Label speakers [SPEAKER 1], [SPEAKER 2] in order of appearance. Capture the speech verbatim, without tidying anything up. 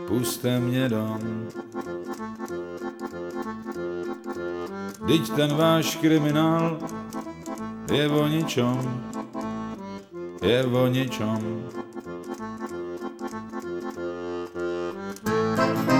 [SPEAKER 1] puste mě dom. Vždyť ten váš kriminál je o ničom, je o ničom.